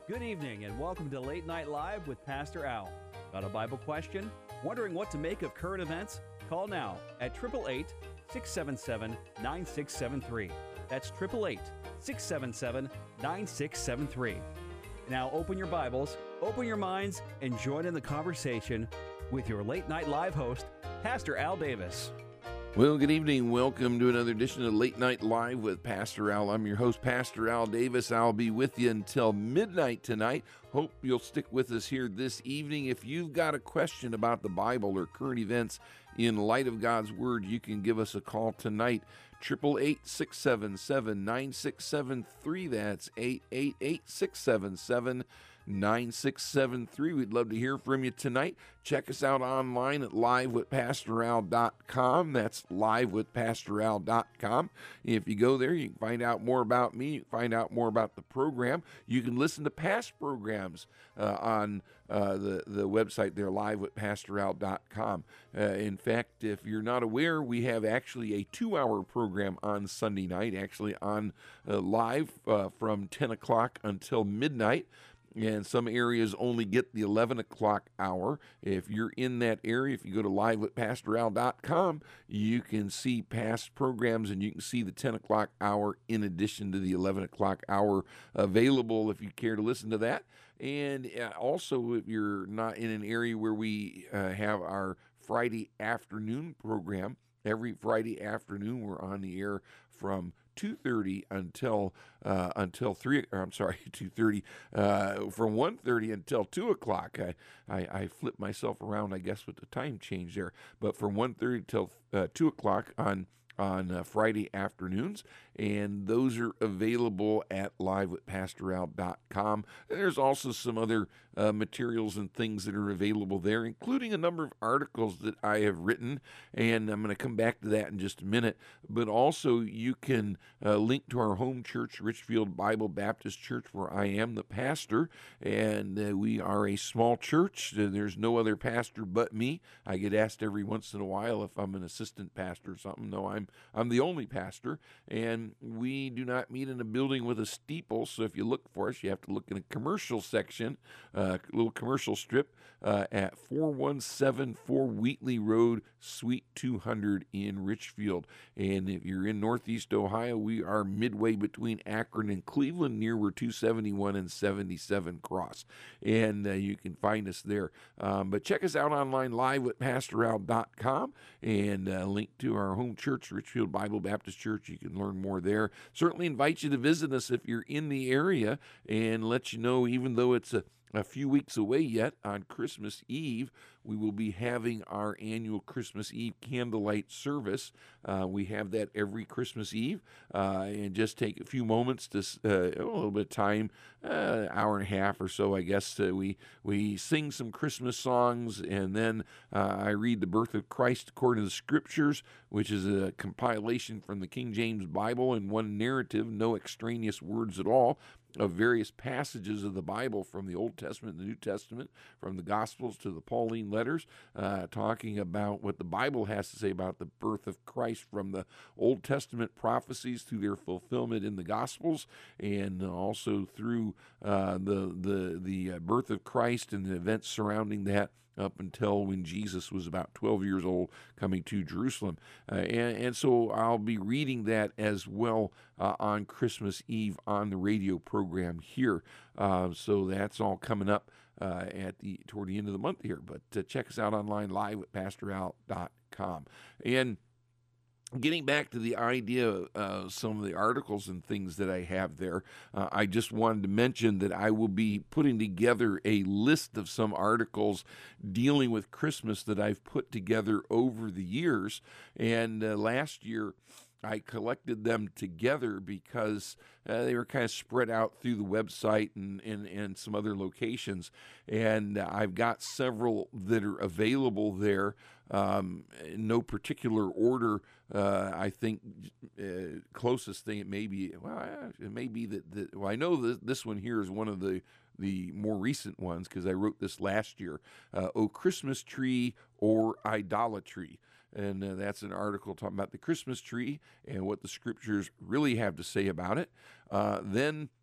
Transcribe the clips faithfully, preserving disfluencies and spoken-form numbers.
Good evening and welcome to Late Night Live with Pastor Al. Got a Bible question? Wondering what to make of current events? Call now at eight eight eight, six seven seven, nine six seven three. That's eight eight eight, six seven seven, nine six seven three. Now open your Bibles, open your minds, and join in the conversation with your Late Night Live host, Pastor Al Davis. Well, good evening. Welcome to another edition of Late Night Live with Pastor Al. I'm your host, Pastor Al Davis. I'll be with you until midnight tonight. Hope you'll stick with us here this evening. If you've got a question about the Bible or current events in light of God's Word, you can give us a call tonight. eight eight eight, six seven seven, nine six seven three. That's eight eight eight, six seven seven, nine six seven three. We'd love to hear from you tonight. Check us out online at live with pastor al dot com. That's live with pastor al dot com. If you go there, you can find out more about me. You can find out more about the program. You can listen to past programs uh, on uh, the, the website there, live with pastor al dot com. Uh, in fact, if you're not aware, we have actually a two-hour program on Sunday night, actually on uh, live uh, from ten o'clock until midnight. And some areas only get the eleven o'clock hour. If you're in that area, if you go to live with pastor al dot com, you can see past programs and you can see the ten o'clock hour in addition to the eleven o'clock hour available if you care to listen to that. And also, if you're not in an area where we uh, have our Friday afternoon program, every Friday afternoon we're on the air from two thirty until uh, until three. Or I'm sorry, two thirty uh, from one thirty until two o'clock. I, I I flip myself around, I guess, with the time change there. But from one thirty till uh, two o'clock on on uh, Friday afternoons, and those are available at live with pastor al dot com. There's also some other uh, materials and things that are available there, including a number of articles that I have written, and I'm going to come back to that in just a minute. But also, you can uh, link to our home church, Richfield Bible Baptist Church, where I am the pastor, and uh, we are a small church. There's no other pastor but me. I get asked every once in a while if I'm an assistant pastor or something. No, I'm I'm the only pastor, and we do not meet in a building with a steeple, so if you look for us, you have to look in a commercial section, a uh, little commercial strip uh, at four one seven four Wheatley Road, Suite two hundred in Richfield. And if you're in Northeast Ohio, we are midway between Akron and Cleveland, near where two seventy-one and seventy-seven cross. And uh, you can find us there. Um, but check us out online, live with pastor al dot com, and uh, link to our home church, Richfield Bible Baptist Church. You can learn more there. Certainly invite you to visit us if you're in the area, and let you know, even though it's a A few weeks away yet, on Christmas Eve, we will be having our annual Christmas Eve candlelight service. Uh, we have that every Christmas Eve, uh, and just take a few moments to uh, a little bit of time, uh, hour and a half or so, I guess. Uh, we we sing some Christmas songs, and then uh, I read the birth of Christ according to the Scriptures, which is a compilation from the King James Bible in one narrative, no extraneous words at all, of various passages of the Bible from the Old Testament and the New Testament, from the Gospels to the Pauline letters, uh, talking about what the Bible has to say about the birth of Christ, from the Old Testament prophecies to their fulfillment in the Gospels, and also through uh, the the the birth of Christ and the events surrounding that, up until when Jesus was about twelve years old, coming to Jerusalem. Uh, and, and so I'll be reading that as well uh, on Christmas Eve on the radio program here. Uh, so that's all coming up uh, at the toward the end of the month here. But uh, check us out online, live at pastor al dot com. And getting back to the idea of uh, some of the articles and things that I have there, uh, I just wanted to mention that I will be putting together a list of some articles dealing with Christmas that I've put together over the years. And uh, last year, I collected them together because uh, they were kind of spread out through the website and, and, and some other locations. And uh, I've got several that are available there um, in no particular order. Uh, I think uh, closest thing it may be, well, it may be that, that well, I know that this one here is one of the the more recent ones because I wrote this last year. Uh, O Christmas Tree or Idolatry. And uh, that's an article talking about the Christmas tree and what the Scriptures really have to say about it. Uh, then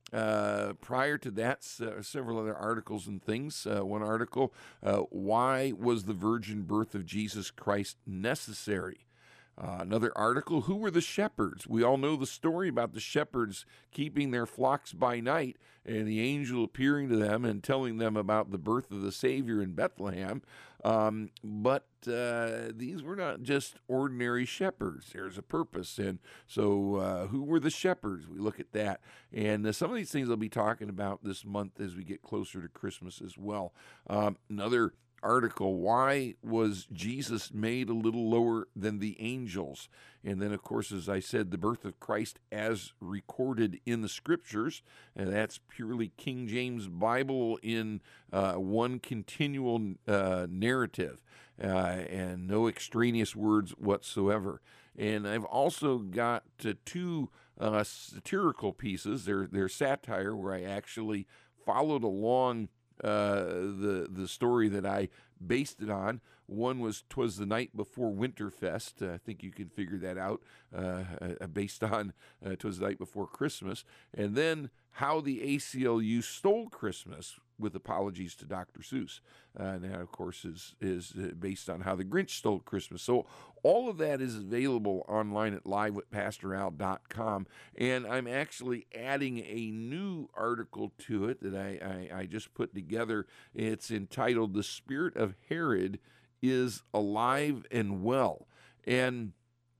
Uh, prior to that, uh, several other articles and things. Uh, one article, uh, why was the virgin birth of Jesus Christ necessary? Uh, another article, who were the shepherds? We all know the story about the shepherds keeping their flocks by night and the angel appearing to them and telling them about the birth of the Savior in Bethlehem. Um, but uh, these were not just ordinary shepherds. There's a purpose. And so uh, who were the shepherds? We look at that. And uh, some of these things I'll be talking about this month as we get closer to Christmas as well. Um, another article, why was Jesus made a little lower than the angels? And then, of course, as I said, the birth of Christ as recorded in the scriptures, and that's purely King James Bible in uh, one continual uh, narrative, uh, and no extraneous words whatsoever. And I've also got uh, two uh, satirical pieces. They're, they're satire where I actually followed along Uh, the the story that I based it on. One was "'Twas the Night Before Winterfest." Uh, I think you can figure that out, uh, uh, based on uh, "'Twas the Night Before Christmas." And then "How the A C L U Stole Christmas," with apologies to Doctor Seuss. Uh, and that, of course, is, is based on "How the Grinch Stole Christmas." So all of that is available online at live with pastor al dot com. And I'm actually adding a new article to it that I, I, I just put together. It's entitled "The Spirit of Herod is Alive and Well." And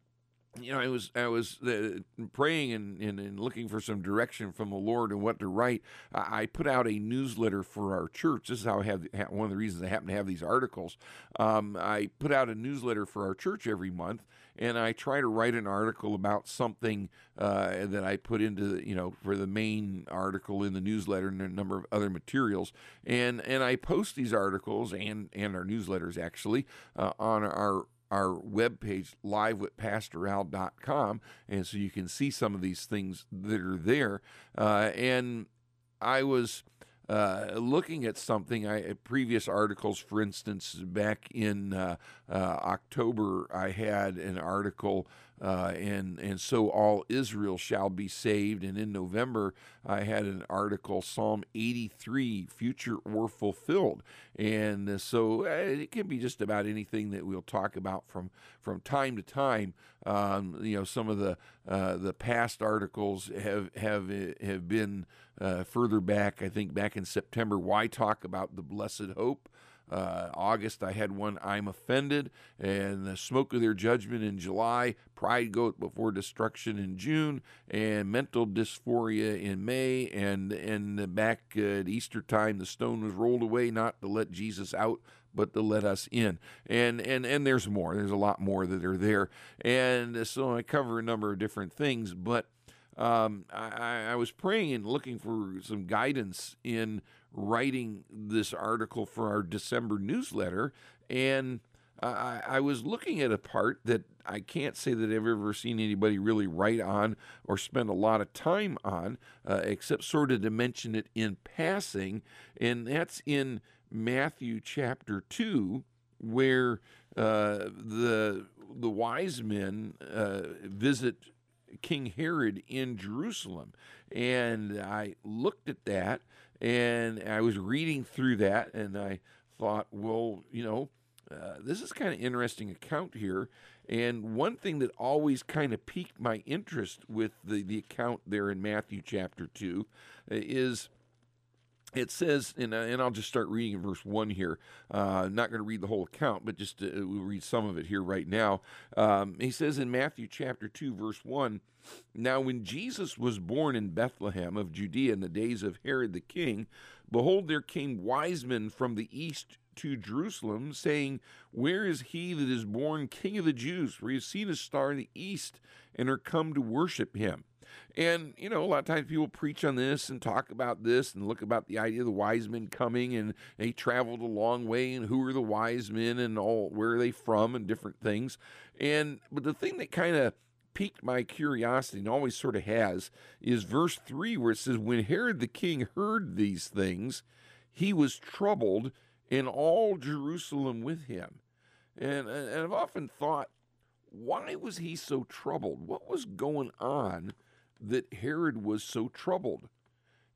you know, I was I was uh, praying and, and, and looking for some direction from the Lord and what to write. I, I put out a newsletter for our church. This is how I have one of the reasons I happen to have these articles. Um, I put out a newsletter for our church every month, and I try to write an article about something uh, that I put into, you know, for the main article in the newsletter and a number of other materials. And and I post these articles and, and our newsletters actually uh, on our our webpage, live with pastor al dot com, and so you can see some of these things that are there. Uh, and I was uh, looking at something, I, previous articles, for instance, back in uh, uh, October, I had an article, uh, and, and so all Israel shall be saved. And in November, I had an article, Psalm eighty-three, future or fulfilled. And so uh, it can be just about anything that we'll talk about from, from time to time. Um, you know, some of the uh, the past articles have have have been uh, further back. I think back in September, why talk about the blessed hope? Uh, August, I had one, I'm offended, and the smoke of their judgment in July, pride goeth before destruction in June, and mental dysphoria in May, and and back at Easter time, the stone was rolled away, not to let Jesus out, but to let us in. And and and there's more. There's a lot more that are there. And so I cover a number of different things, but um, I, I was praying and looking for some guidance in writing this article for our December newsletter, and I, I was looking at a part that I can't say that I've ever seen anybody really write on or spend a lot of time on, uh, except sort of to mention it in passing, and that's in Matthew chapter two, where uh, the the wise men uh, visit King Herod in Jerusalem. And I looked at that, and I was reading through that, and I thought, well, you know, uh, this is kind of interesting account here. And one thing that always kind of piqued my interest with the, the account there in Matthew chapter two is it says, and, uh, and I'll just start reading in verse one here. Uh, I'm not going to read the whole account, but just uh, we'll read some of it here right now. Um, he says in Matthew chapter two, verse one, "Now when Jesus was born in Bethlehem of Judea in the days of Herod the king, behold, there came wise men from the east to Jerusalem, saying, Where is he that is born King of the Jews? For we have seen his star in the east, and are come to worship him." And, you know, a lot of times people preach on this and talk about this and look about the idea of the wise men coming, and they traveled a long way, and who are the wise men, and all, where are they from, and different things. And but the thing that kind of piqued my curiosity, and always sort of has, is verse three, where it says, "When Herod the king heard these things, he was troubled, and all Jerusalem with him." And, and I've often thought, why was he so troubled? What was going on that Herod was so troubled?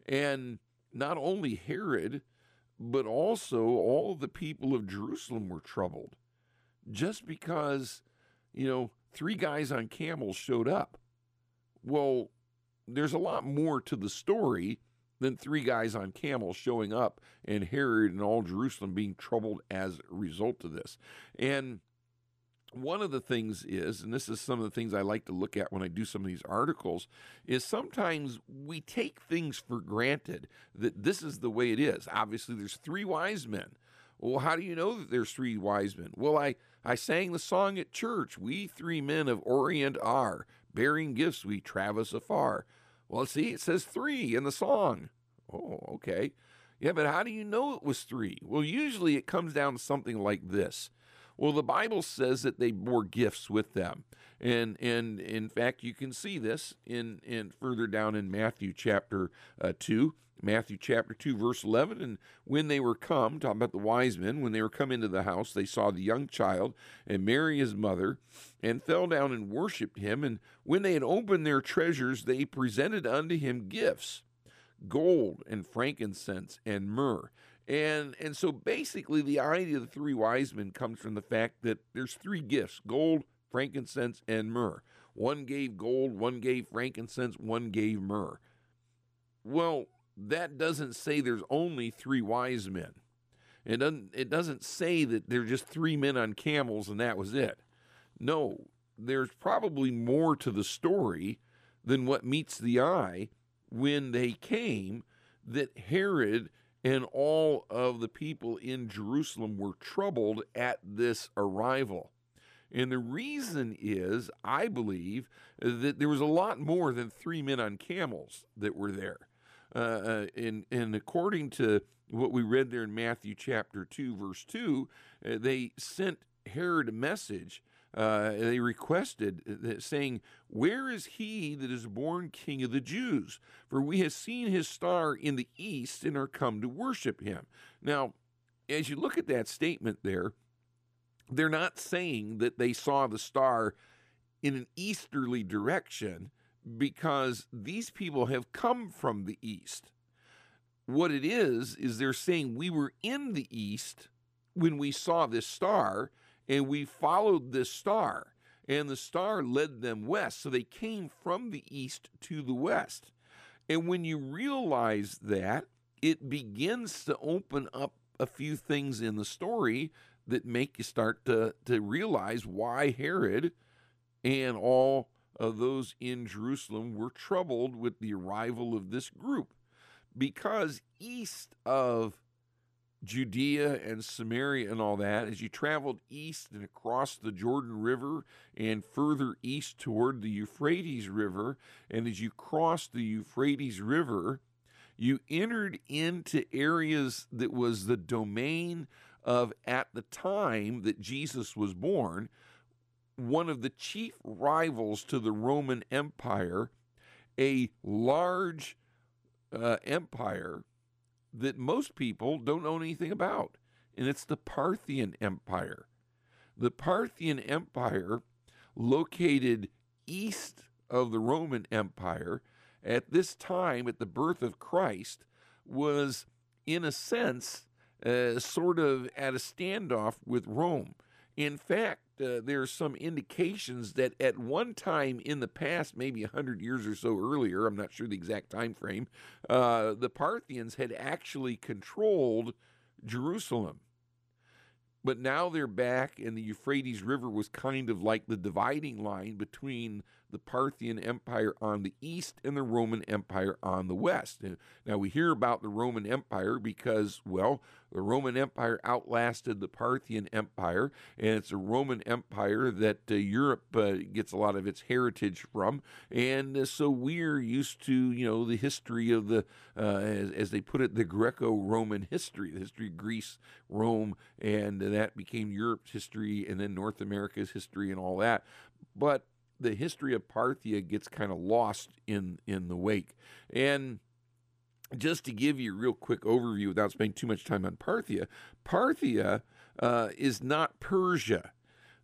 And not only Herod, but also all the people of Jerusalem were troubled just because, you know, three guys on camels showed up. Well, there's a lot more to the story than three guys on camels showing up and Herod and all Jerusalem being troubled as a result of this. And one of the things is, and this is some of the things I like to look at when I do some of these articles, is sometimes we take things for granted that this is the way it is. Obviously, there's three wise men. Well, how do you know that there's three wise men? Well, I, I sang the song at church, "We three men of Orient are, bearing gifts we traverse afar." Well, see, it says three in the song. Oh, okay. Yeah, but how do you know it was three? Well, usually it comes down to something like this. Well, the Bible says that they bore gifts with them. And and in fact, you can see this in, in further down in Matthew chapter uh, two. Matthew chapter two, verse eleven. "And when they were come," talking about the wise men, "when they were come into the house, they saw the young child and Mary his mother, and fell down and worshipped him. And when they had opened their treasures, they presented unto him gifts, gold and frankincense and myrrh." And and so basically the idea of the three wise men comes from the fact that there's three gifts: gold, frankincense, and myrrh. One gave gold, one gave frankincense, one gave myrrh. Well, that doesn't say there's only three wise men. It doesn't, it doesn't say that they're just three men on camels and that was it. No, there's probably more to the story than what meets the eye when they came, that Herod and all of the people in Jerusalem were troubled at this arrival. And the reason is, I believe, that there was a lot more than three men on camels that were there. Uh, and, and according to what we read there in Matthew chapter two, verse two, uh, they sent Herod a message. Uh, they requested, uh, saying, "Where is he that is born King of the Jews? For we have seen his star in the east and are come to worship him." Now, as you look at that statement there, they're not saying that they saw the star in an easterly direction, because these people have come from the east. What it is, is they're saying we were in the east when we saw this star, and we followed this star, and the star led them west. So they came from the east to the west. And when you realize that, it begins to open up a few things in the story that make you start to, to realize why Herod and all of those in Jerusalem were troubled with the arrival of this group. Because east of Judea and Samaria and all that, as you traveled east and across the Jordan River and further east toward the Euphrates River, and as you crossed the Euphrates River, you entered into areas that was the domain of, at the time that Jesus was born, one of the chief rivals to the Roman Empire, a large uh, empire that most people don't know anything about, and it's the Parthian Empire. The Parthian Empire, located east of the Roman Empire, at this time, at the birth of Christ, was, in a sense, uh, sort of at a standoff with Rome. In fact, uh, there are some indications that at one time in the past, maybe a hundred years or so earlier, I'm not sure the exact time frame, uh, the Parthians had actually controlled Jerusalem. But now they're back, and the Euphrates River was kind of like the dividing line between the Parthian Empire on the east and the Roman Empire on the west. And now we hear about the Roman Empire because, well, the Roman Empire outlasted the Parthian Empire, and it's a Roman Empire that uh, Europe uh, gets a lot of its heritage from. And uh, so we're used to, you know, the history of the, uh, as, as they put it, the Greco-Roman history, the history of Greece, Rome, and uh, that became Europe's history, and then North America's history and all that. But the history of Parthia gets kind of lost in, in the wake. And just to give you a real quick overview without spending too much time on Parthia, Parthia uh, is not Persia.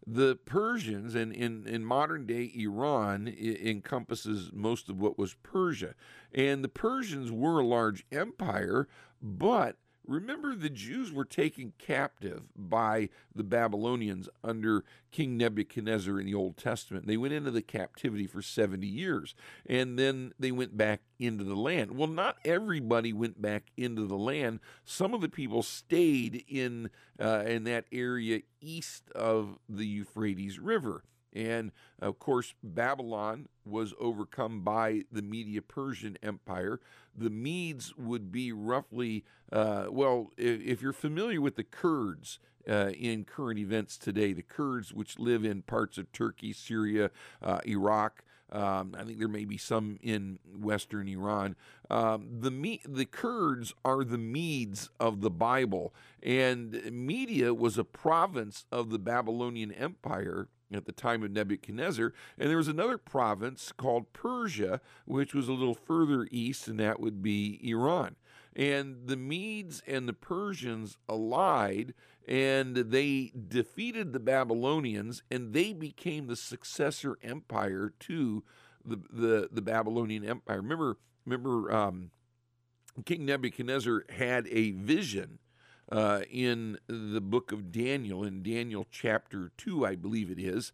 The Persians, and in, in modern day Iran, I- encompasses most of what was Persia. And the Persians were a large empire, but remember, the Jews were taken captive by the Babylonians under King Nebuchadnezzar in the Old Testament. They went into the captivity for seventy years, and then they went back into the land. Well, not everybody went back into the land. Some of the people stayed in uh, in that area east of the Euphrates River. And, of course, Babylon was overcome by the Medo-Persian Empire. The Medes would be roughly, uh, well, if, if you're familiar with the Kurds uh, in current events today, the Kurds, which live in parts of Turkey, Syria, uh, Iraq, um, I think there may be some in western Iran. Um, the Me- the Kurds are the Medes of the Bible, and Media was a province of the Babylonian Empire at the time of Nebuchadnezzar, and there was another province called Persia, which was a little further east, and that would be Iran. And the Medes and the Persians allied, and they defeated the Babylonians, and they became the successor empire to the the, the Babylonian Empire. Remember, remember, um, King Nebuchadnezzar had a vision Uh, in the book of Daniel, in Daniel chapter two, I believe it is.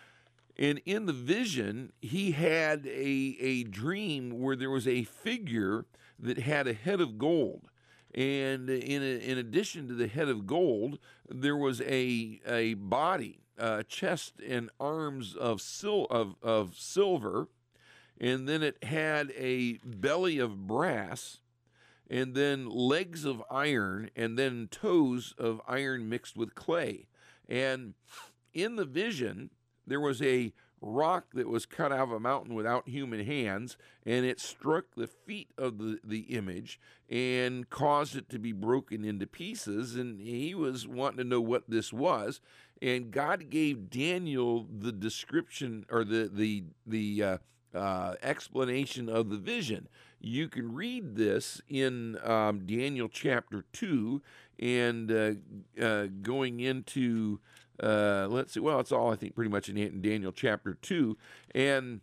And in the vision, he had a, a dream where there was a figure that had a head of gold. And in, a, in addition to the head of gold, there was a, a body, a chest and arms of, sil- of, of silver. And then it had a belly of brass, and then legs of iron, and then toes of iron mixed with clay. And in the vision, there was a rock that was cut out of a mountain without human hands, and it struck the feet of the, the image and caused it to be broken into pieces. And he was wanting to know what this was. And God gave Daniel the description, or the, the, the uh, uh, explanation of the vision. You can read this in um, Daniel chapter two, and uh, uh, going into, uh, let's see, well, it's all, I think, pretty much in, in Daniel chapter two. And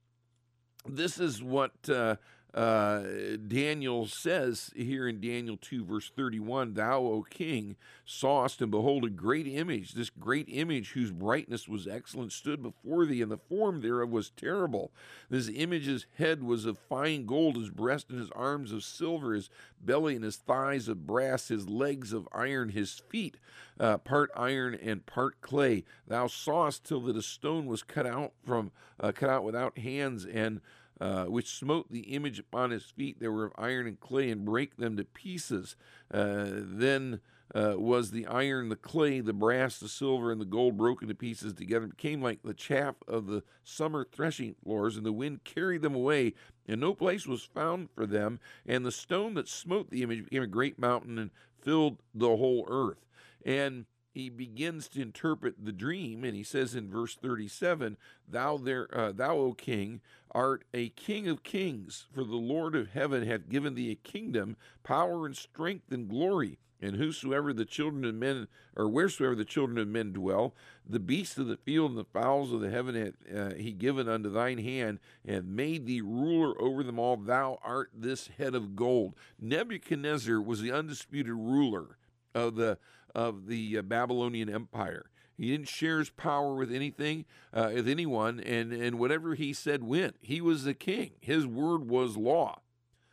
this is what uh, uh, Daniel says here in Daniel two, verse thirty-one, "Thou, O king, sawest, and behold, a great image. This great image, whose brightness was excellent, stood before thee, and the form thereof was terrible. This image's head was of fine gold, his breast and his arms of silver, his belly and his thighs of brass, his legs of iron, his feet uh, part iron and part clay. Thou sawest till that a stone was cut out from uh, cut out without hands, and Uh, which smote the image upon his feet. They were of iron and clay, and brake them to pieces. Uh, then uh, was the iron, the clay, the brass, the silver, and the gold broken to pieces together. It became like the chaff of the summer threshing floors, and the wind carried them away, and no place was found for them. And the stone that smote the image became a great mountain and filled the whole earth." And he begins to interpret the dream, and he says in verse thirty-seven, "Thou there, uh, thou, O king, art a king of kings, for the Lord of heaven hath given thee a kingdom, power and strength and glory. And whosoever the children of men, or wheresoever the children of men dwell, the beasts of the field and the fowls of the heaven hath uh, he given unto thine hand, and hath made thee ruler over them all. Thou art this head of gold." Nebuchadnezzar was the undisputed ruler of the of the uh, Babylonian Empire. He didn't share his power with anything, uh, with anyone, and, and whatever he said went. He was the king. His word was law.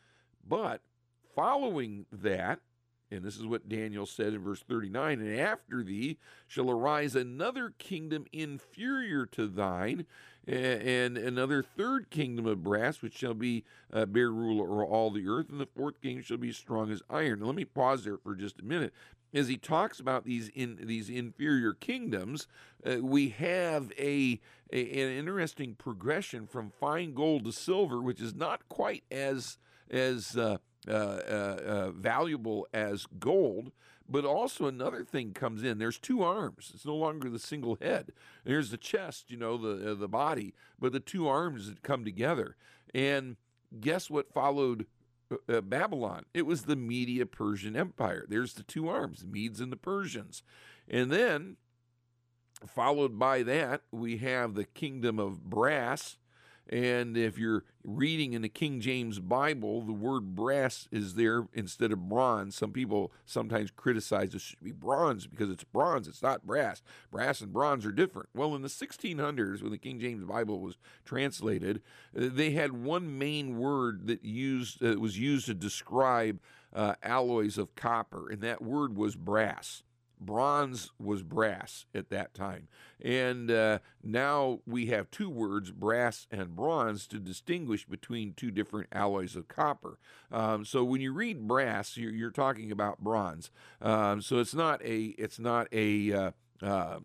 But following that, and this is what Daniel said in verse thirty-nine, "And after thee shall arise another kingdom inferior to thine, and another third kingdom of brass, which shall be uh, bear rule over all the earth, and the fourth kingdom shall be strong as iron." Now, let me pause there for just a minute. As he talks about these in these inferior kingdoms, uh, we have a, a an interesting progression from fine gold to silver, which is not quite as as uh, uh, uh, uh, valuable as gold. But also another thing comes in. There's two arms. It's no longer the single head. There's the chest, you know, the uh, the body, but the two arms that come together. And guess what followed uh, Babylon? It was the Medo-Persian Empire. There's the two arms, the Medes and the Persians. And then Followed by that, we have the kingdom of brass. And if you're reading in the King James Bible, the word brass is there instead of bronze. Some people sometimes criticize it should be bronze because it's bronze. It's not brass. Brass and bronze are different. Well, in the sixteen hundreds, when the King James Bible was translated, they had one main word that used uh, was used to describe uh, alloys of copper, and that word was brass. Bronze was brass at that time. And uh, now we have two words, brass and bronze, to distinguish between two different alloys of copper. Um, so when you read brass, you're, you're talking about bronze. Um, so it's not a it's not a, uh, uh,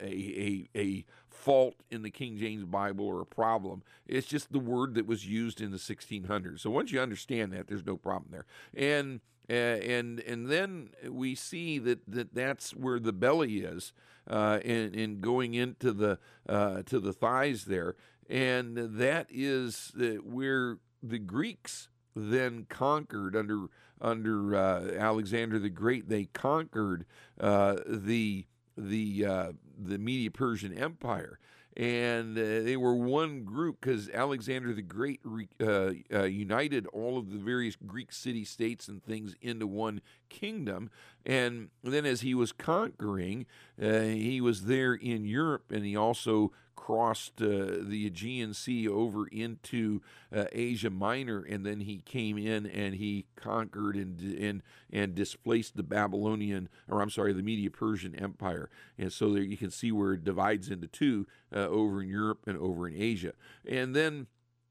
a a a fault in the King James Bible or a problem. It's just the word that was used in the sixteen hundreds. So once you understand that, there's no problem there. And Uh, and and then we see that, that that's where the belly is, uh, and, and going into the uh, to the thighs there, and that is uh, where the Greeks then conquered under under uh, Alexander the Great. They conquered uh, the the uh, the Medo-Persian Empire. And uh, they were one group because Alexander the Great re, uh, uh, united all of the various Greek city-states and things into one kingdom. And then as he was conquering, uh, he was there in Europe, and he also crossed uh, the Aegean Sea over into uh, Asia Minor, and then he came in and he conquered and and and displaced the Babylonian, or I'm sorry, the Medo-Persian Empire. And so there you can see where it divides into two, uh, over in Europe and over in Asia. And then,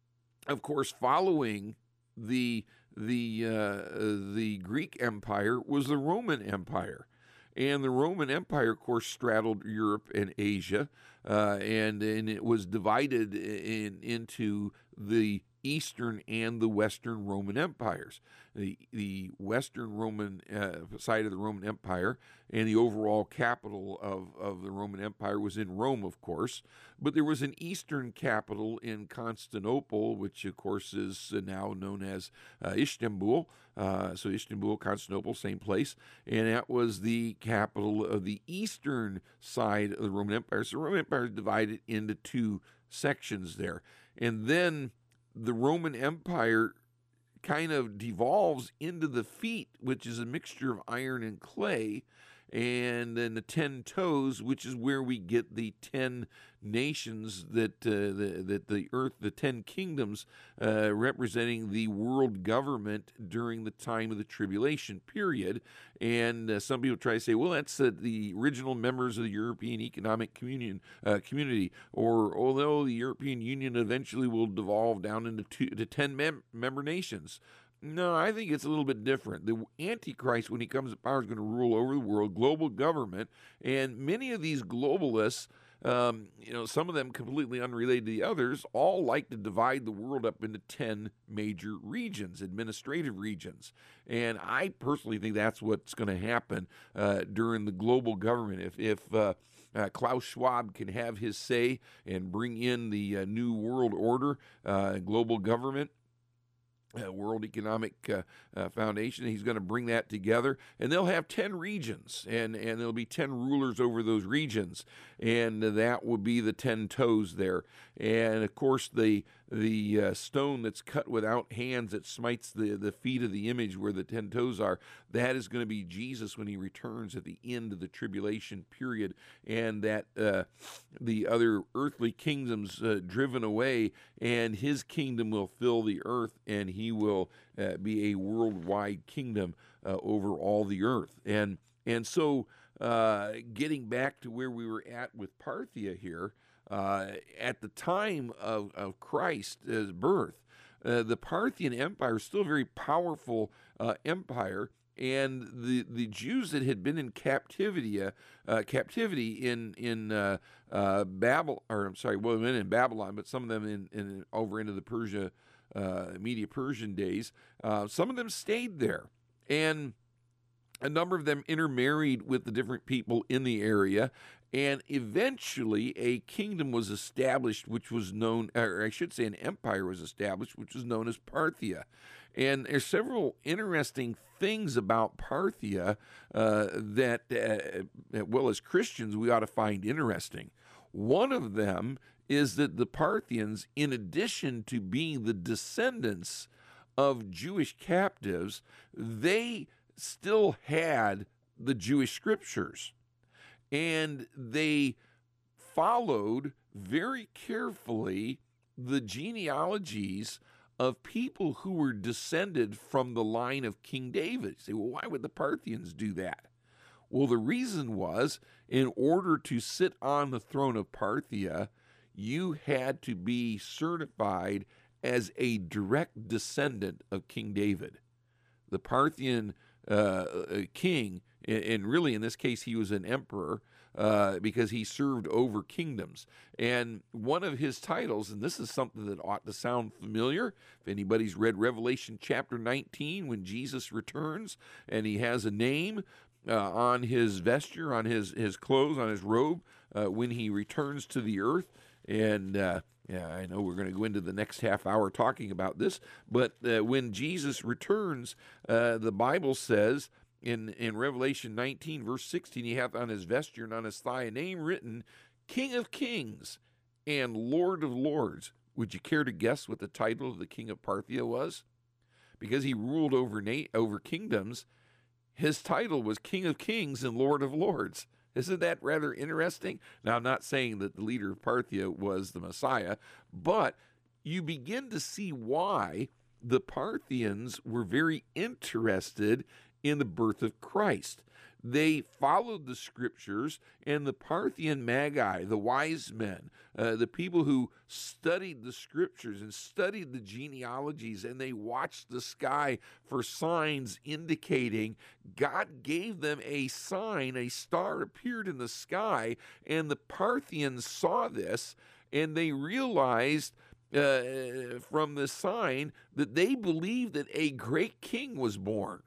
of course, following the the uh, the Greek Empire was the Roman Empire. And the Roman Empire, of course, straddled Europe and Asia, uh, and, and it was divided in, into the Eastern and the Western Roman empires. The, the Western Roman uh, side of the Roman Empire and the overall capital of, of the Roman Empire was in Rome, of course, but there was an Eastern capital in Constantinople, which, of course, is now known as uh, Istanbul. Uh, so Istanbul, Constantinople, same place, and that was the capital of the eastern side of the Roman Empire. So the Roman Empire is divided into two sections there. And then the Roman Empire kind of devolves into the feet, which is a mixture of iron and clay, and then the ten toes, which is where we get the ten nations that uh, the, that the earth, the ten kingdoms, uh, representing the world government during the time of the tribulation period. And uh, some people try to say, well, that's uh, the original members of the European Economic Communion uh, community, or although the European Union eventually will devolve down into two, to ten mem- member nations. No, I think it's a little bit different. The Antichrist, when he comes to power, is going to rule over the world, global government, and many of these globalists, um, you know, some of them completely unrelated to the others, all like to divide the world up into ten major regions, administrative regions. And I personally think that's what's going to happen uh, during the global government. If, if uh, Uh, Klaus Schwab can have his say and bring in the uh, new world order, uh, global government, Uh, World Economic uh, uh, Foundation. He's going to bring that together, and they'll have ten regions, and, and there'll be ten rulers over those regions, and that will be the ten toes there. And of course, the the uh, stone that's cut without hands that smites the, the feet of the image where the ten toes are, that is going to be Jesus when he returns at the end of the tribulation period, and that uh, the other earthly kingdoms uh, driven away, and his kingdom will fill the earth, and he will uh, be a worldwide kingdom uh, over all the earth. And and so uh, getting back to where we were at with Parthia here, uh, at the time of, of Christ's birth, uh, the Parthian Empire is still a very powerful uh, empire. And the, the Jews that had been in captivity, uh, uh, captivity in in uh, uh, Babylon, or I'm sorry, well, in Babylon, but some of them in, in over into the Persia, uh, Medo-Persian days, uh, some of them stayed there, and a number of them intermarried with the different people in the area, And eventually a kingdom was established, which was known, or I should say an empire was established, which was known as Parthia. And there's several interesting things about Parthia uh, that, uh, well, as Christians, we ought to find interesting. One of them is that the Parthians, in addition to being the descendants of Jewish captives, they still had the Jewish scriptures. And they followed very carefully the genealogies of people who were descended from the line of King David. You say, well, why would the Parthians do that? Well, the reason was, in order to sit on the throne of Parthia, you had to be certified as a direct descendant of King David. The Parthian uh, king, and really in this case he was an emperor, uh, because he served over kingdoms. And one of his titles, and this is something that ought to sound familiar, if anybody's read Revelation chapter nineteen, when Jesus returns and he has a name uh, on his vesture, on his, his clothes, on his robe, uh, when he returns to the earth. And uh, yeah, I know we're going to go into the next half hour talking about this, but uh, when Jesus returns, uh, the Bible says in, in Revelation nineteen, verse sixteen, he hath on his vesture and on his thigh a name written, King of Kings and Lord of Lords. Would you care to guess what the title of the king of Parthia was? Because he ruled over, na- over kingdoms, his title was King of Kings and Lord of Lords. Isn't that rather interesting? Now, I'm not saying that the leader of Parthia was the Messiah, but you begin to see why the Parthians were very interested in the birth of Christ. They followed the scriptures, and the Parthian magi, the wise men, uh, the people who studied the scriptures and studied the genealogies, and they watched the sky for signs indicating God gave them a sign. A star appeared in the sky, and the Parthians saw this, and they realized uh, from the sign that they believed that a great king was born.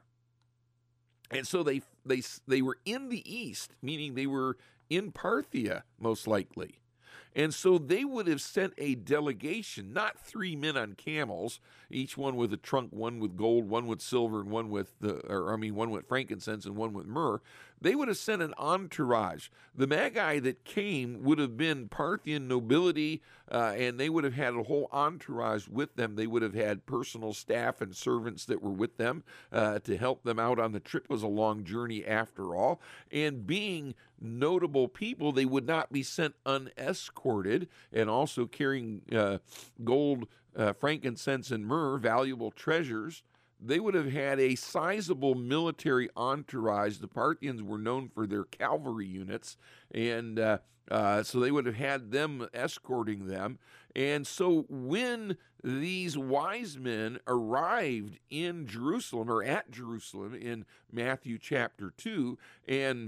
And so they they they were in the east, meaning they were in Parthia, most likely. And so they would have sent a delegation, not three men on camels, each one with a trunk, one with gold, one with silver, and one with the, or I mean, one with frankincense and one with myrrh. They would have sent an entourage. The magi that came would have been Parthian nobility, uh, and they would have had a whole entourage with them. They would have had personal staff and servants that were with them uh, to help them out on the trip. It was a long journey after all. And being notable people, they would not be sent unescorted, and also carrying uh, gold, uh, frankincense, and myrrh, valuable treasures. They would have had a sizable military entourage. The Parthians were known for their cavalry units, and uh, uh, so they would have had them escorting them. And so when these wise men arrived in Jerusalem, or at Jerusalem in Matthew chapter two, and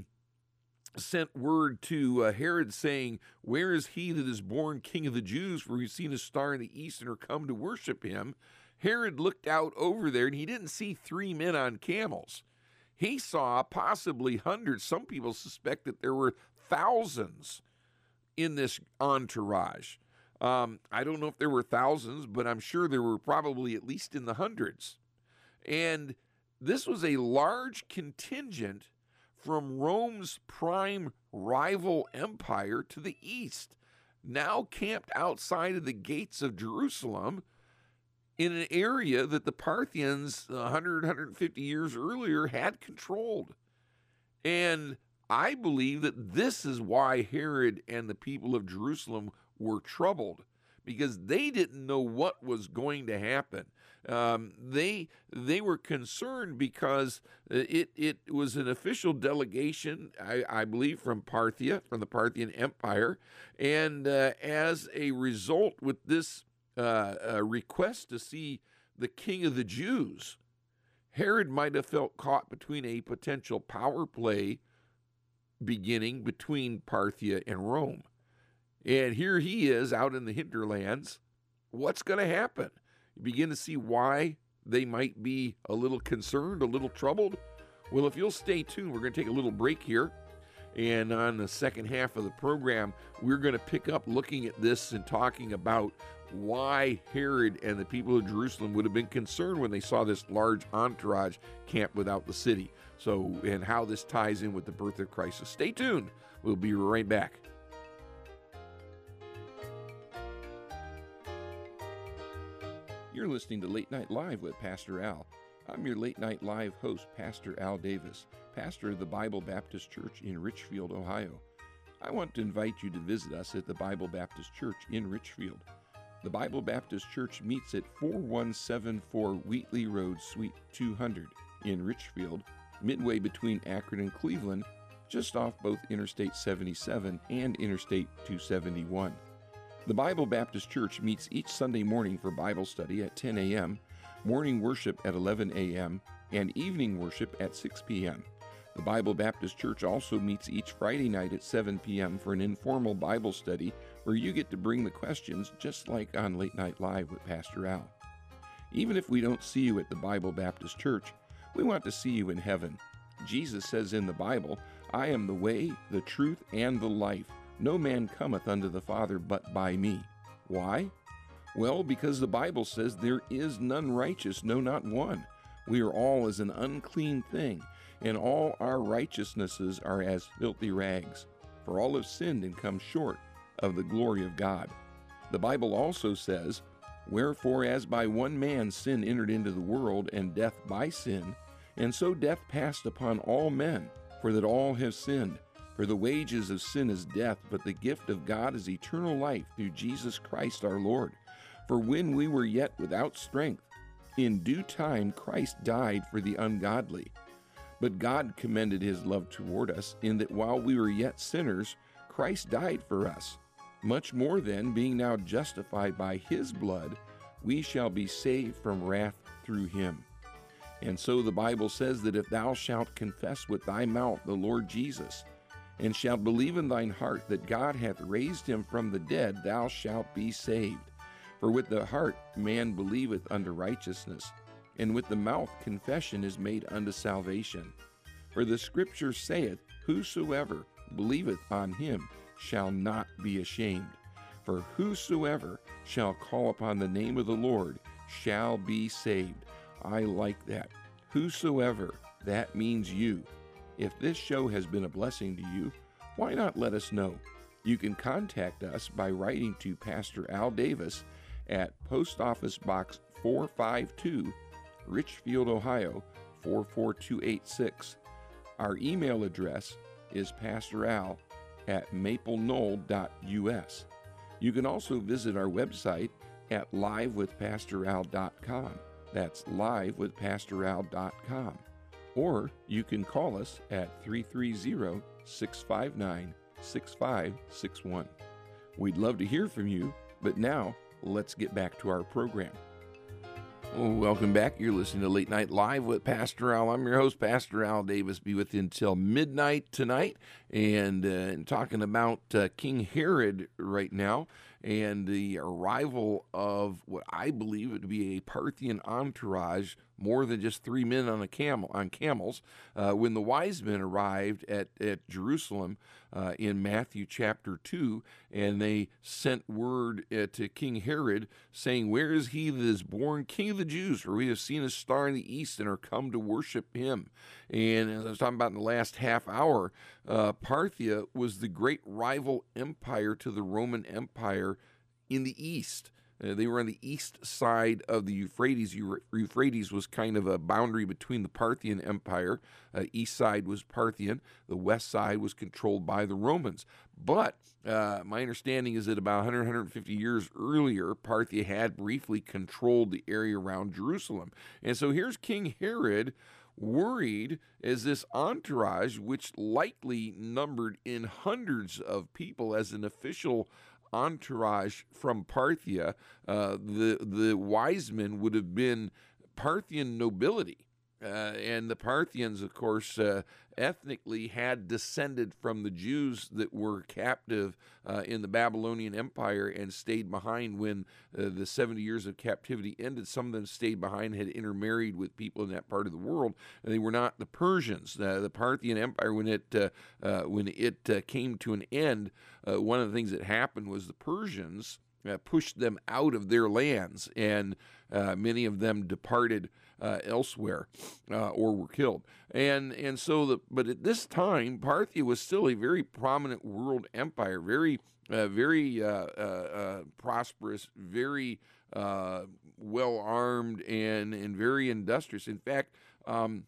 sent word to uh, Herod saying, where is he that is born King of the Jews? For we've seen a star in the east and are come to worship him. Herod looked out over there, and he didn't see three men on camels. He saw possibly hundreds. Some people suspect that there were thousands in this entourage. Um, I don't know if there were thousands, but I'm sure there were probably at least in the hundreds. And this was a large contingent from Rome's prime rival empire to the east, now camped outside of the gates of Jerusalem in an area that the Parthians one hundred, one hundred fifty years earlier had controlled. And I believe that this is why Herod and the people of Jerusalem were troubled, because they didn't know what was going to happen. Um, they they were concerned because it it was an official delegation, I, I believe, from Parthia, from the Parthian Empire, and uh, as a result, with this uh, uh, request to see the King of the Jews, Herod might have felt caught between a potential power play beginning between Parthia and Rome. And here he is out in the hinterlands. What's going to happen? You begin to see why they might be a little concerned, a little troubled. Well, if you'll stay tuned, we're going to take a little break here. And on the second half of the program, we're going to pick up looking at this and talking about why Herod and the people of Jerusalem would have been concerned when they saw this large entourage camp without the city. So, and how this ties in with the birth of Christ. So stay tuned. We'll be right back. You're listening to Late Night Live with Pastor Al. I'm your Late Night Live host, Pastor Al Davis, pastor of the Bible Baptist Church in Richfield, Ohio. I want to invite you to visit us at the Bible Baptist Church in Richfield. The Bible Baptist Church meets at four one seven four Wheatley Road, Suite two hundred in Richfield, midway between Akron and Cleveland, just off both Interstate seventy-seven and Interstate two seventy-one. The Bible Baptist Church meets each Sunday morning for Bible study at ten a.m., morning worship at eleven a.m., and evening worship at six p.m. The Bible Baptist Church also meets each Friday night at seven p.m. for an informal Bible study where you get to bring the questions just like on Late Night Live with Pastor Al. Even if we don't see you at the Bible Baptist Church, we want to see you in heaven. Jesus says in the Bible, "I am the way, the truth, and the life. No man cometh unto the Father but by me." Why? Well, because the Bible says there is none righteous, no, not one. We are all as an unclean thing, and all our righteousnesses are as filthy rags. For all have sinned and come short of the glory of God. The Bible also says, "Wherefore as by one man sin entered into the world, and death by sin, and so death passed upon all men, for that all have sinned. For the wages of sin is death, but the gift of God is eternal life through Jesus Christ our Lord. For when we were yet without strength, in due time Christ died for the ungodly. But God commended his love toward us, in that while we were yet sinners, Christ died for us. Much more then, being now justified by his blood, we shall be saved from wrath through him. And so the Bible says that if thou shalt confess with thy mouth the Lord Jesus, and shalt believe in thine heart that God hath raised him from the dead, thou shalt be saved. For with the heart man believeth unto righteousness, and with the mouth confession is made unto salvation. For the Scripture saith, Whosoever believeth on him shall not be ashamed. For whosoever shall call upon the name of the Lord shall be saved." I like that. Whosoever, that means you. If this show has been a blessing to you, why not let us know? You can contact us by writing to Pastor Al Davis at Post Office Box four five two, Richfield, Ohio four four two eight six. Our email address is pastoral at mapleknoll dot u s. You can also visit our website at live with pastor al dot com. That's live with pastor al dot com. Or you can call us at three three zero, six five nine, six five six one. We'd love to hear from you, but now let's get back to our program. Well, welcome back. You're listening to Late Night Live with Pastor Al. I'm your host, Pastor Al Davis. Be with you until midnight tonight, and, uh, and talking about uh, King Herod right now, and the arrival of what I believe it to be a Parthian entourage, more than just three men on a camel on camels. Uh, when the wise men arrived at, at Jerusalem uh, in Matthew chapter two, and they sent word uh, to King Herod, saying, "Where is he that is born King of the Jews? For we have seen a star in the east and are come to worship him." And as I was talking about in the last half hour, uh, Parthia was the great rival empire to the Roman Empire in the east. Uh, they were on the east side of the Euphrates. Euphrates was kind of a boundary between the Parthian Empire. Uh, east side was Parthian. The west side was controlled by the Romans. But uh, my understanding is that about one hundred, one hundred fifty years earlier, Parthia had briefly controlled the area around Jerusalem. And so here's King Herod, worried as this entourage, which likely numbered in hundreds of people as an official entourage from Parthia. Uh, the the wise men would have been Parthian nobility. and the Parthians, of course, uh, ethnically had descended from the Jews that were captive uh, in the Babylonian Empire and stayed behind when uh, the seventy years of captivity ended. Some of them stayed behind, had intermarried with people in that part of the world, and they were not the Persians. Uh, the Parthian Empire, when it uh, uh, when it uh, came to an end, uh, one of the things that happened was the Persians uh, pushed them out of their lands, and uh, many of them departed Uh, elsewhere, uh, or were killed, and and so the but at this time, Parthia was still a very prominent world empire, very uh, very uh, uh, uh, prosperous, very uh, well armed, and and very industrious. In fact, um,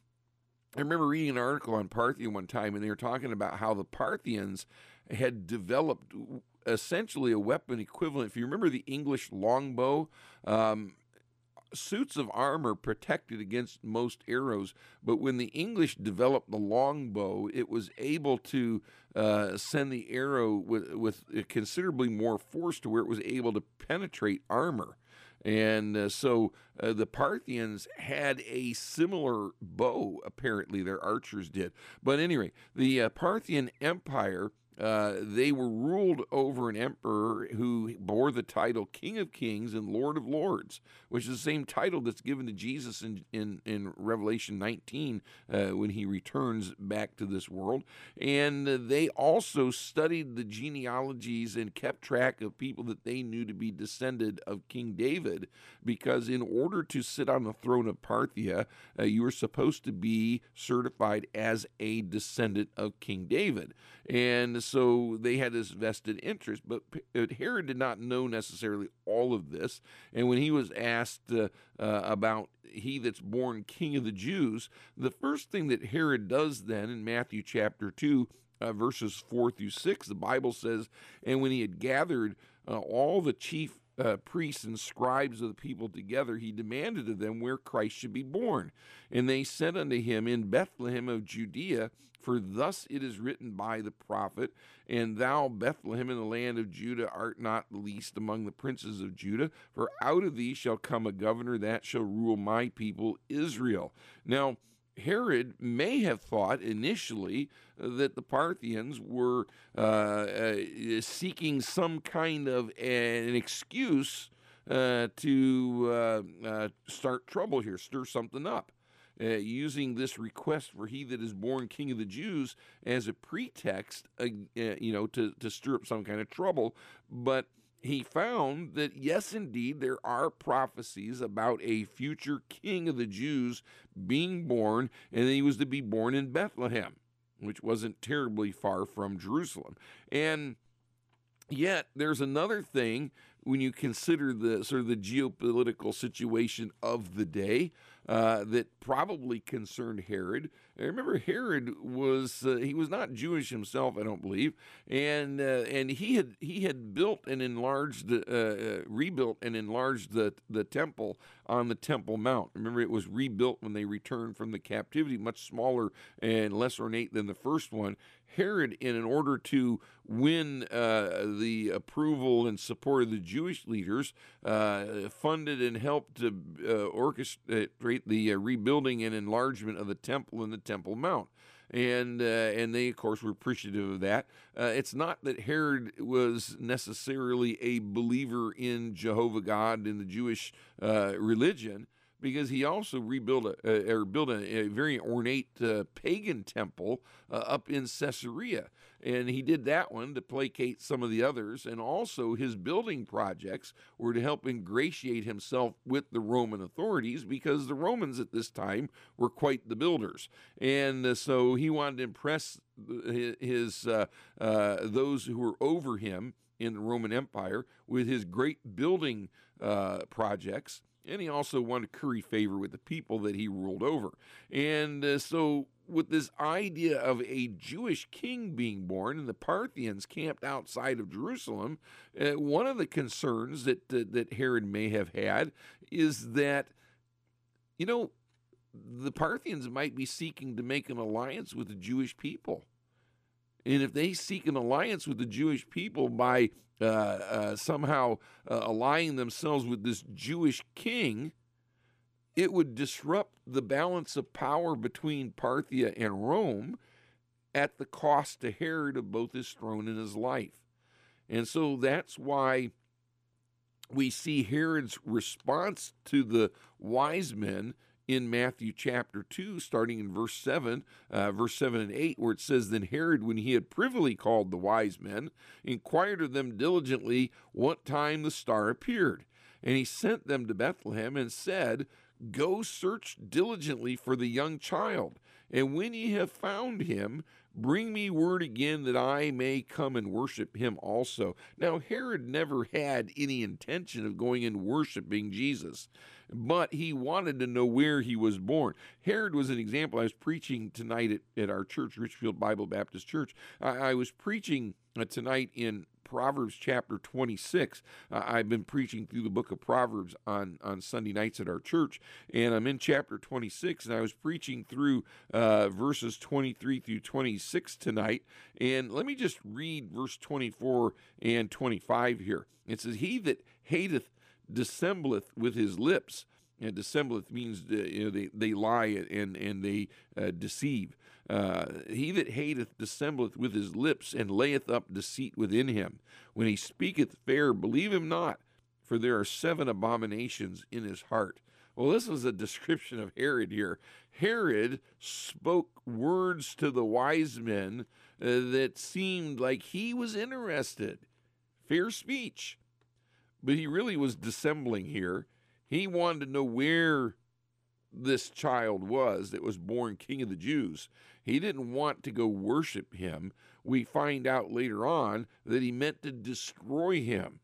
I remember reading an article on Parthia one time, and they were talking about how the Parthians had developed essentially a weapon equivalent. If you remember the English longbow. Um, Suits of armor protected against most arrows, but when the English developed the longbow, it was able to uh, send the arrow with, with considerably more force to where it was able to penetrate armor. And uh, so uh, the Parthians had a similar bow, apparently, their archers did. But anyway, the uh, Parthian Empire, Uh, they were ruled over an emperor who bore the title King of Kings and Lord of Lords, which is the same title that's given to Jesus in in, in Revelation nineteen uh, when he returns back to this world. And uh, they also studied the genealogies and kept track of people that they knew to be descended of King David, because in order to sit on the throne of Parthia, uh, you were supposed to be certified as a descendant of King David. And so they had this vested interest, but Herod did not know necessarily all of this. And when he was asked uh, uh, about he that's born king of the Jews, the first thing that Herod does then in Matthew chapter two, uh, verses four through six, the Bible says, and when he had gathered uh, all the chief Uh, priests and scribes of the people together, he demanded of them where Christ should be born. And they said unto him, In Bethlehem of Judea, for thus it is written by the prophet, And thou, Bethlehem, in the land of Judah, art not the least among the princes of Judah, for out of thee shall come a governor that shall rule my people Israel. Now, Herod may have thought initially that the Parthians were uh, uh, seeking some kind of an excuse uh, to uh, uh, start trouble here, stir something up, uh, using this request for he that is born king of the Jews as a pretext, uh, uh, you know, to, to stir up some kind of trouble. But he found that, yes, indeed, there are prophecies about a future king of the Jews being born, and that he was to be born in Bethlehem, which wasn't terribly far from Jerusalem. And yet, there's another thing when you consider the sort of the geopolitical situation of the day uh, that probably concerned Herod. I remember Herod was uh, he was not Jewish himself, I don't believe, and uh, and he had he had built and enlarged, uh, uh, rebuilt and enlarged the the temple on the Temple Mount. Remember, it was rebuilt when they returned from the captivity, much smaller and less ornate than the first one. Herod, in order to win uh, the approval and support of the Jewish leaders, uh, funded and helped to uh, orchestrate the uh, rebuilding and enlargement of the temple and the Temple Mount. And uh, and they, of course, were appreciative of that. Uh, it's not that Herod was necessarily a believer in Jehovah God, in the Jewish uh, religion, because he also rebuilt a, uh, or built a, a very ornate uh, pagan temple uh, up in Caesarea. And he did that one to placate some of the others. And also his building projects were to help ingratiate himself with the Roman authorities, because the Romans at this time were quite the builders. And uh, so he wanted to impress his, his uh, uh, those who were over him in the Roman Empire with his great building uh, projects. And he also wanted to curry favor with the people that he ruled over. And uh, so with this idea of a Jewish king being born and the Parthians camped outside of Jerusalem, uh, one of the concerns that, uh, that Herod may have had is that, you know, the Parthians might be seeking to make an alliance with the Jewish people. And if they seek an alliance with the Jewish people by uh, uh, somehow uh, allying themselves with this Jewish king, it would disrupt the balance of power between Parthia and Rome at the cost to Herod of both his throne and his life. And so that's why we see Herod's response to the wise men in Matthew chapter two, starting in verse seven, uh, verse seven and eight, where it says, Then Herod, when he had privily called the wise men, inquired of them diligently what time the star appeared. And he sent them to Bethlehem and said, Go search diligently for the young child, and when ye have found him, bring me word again that I may come and worship him also. Now, Herod never had any intention of going and worshiping Jesus, but he wanted to know where he was born. Herod was an example. I was preaching tonight at, at our church, Richfield Bible Baptist Church. I, I was preaching uh, tonight in Proverbs chapter twenty-six. Uh, I've been preaching through the book of Proverbs on, on Sunday nights at our church, and I'm in chapter twenty-six, and I was preaching through uh, verses twenty-three through twenty-six tonight. And let me just read verse twenty-four and twenty-five here. It says, He that hateth dissembleth with his lips. And dissembleth means uh, you know, they, they lie and, and they uh, deceive. Uh, he that hateth dissembleth with his lips, and layeth up deceit within him. When he speaketh fair, believe him not, for there are seven abominations in his heart. Well, this is a description of Herod here. Herod spoke words to the wise men uh, that seemed like he was interested. Fair speech. But he really was dissembling here. He wanted to know where this child was that was born King of the Jews. He didn't want to go worship him. We find out later on that he meant to destroy him.